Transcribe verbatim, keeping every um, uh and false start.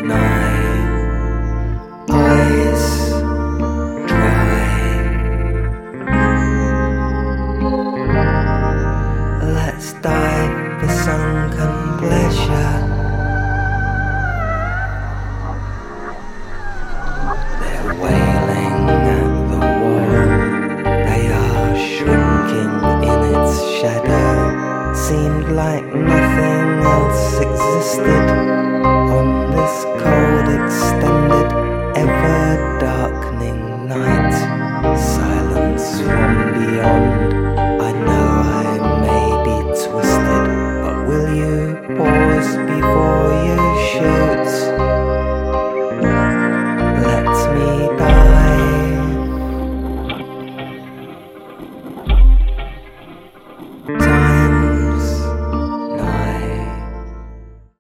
Let's dive for sunken pleasure. They're wailing at the wall. They are shrinking in its shadow. Seemed like nothing else existed on this cold, extended, ever-darkening night. Silence from beyond. I know I may be twisted, but will you pause before you shoot?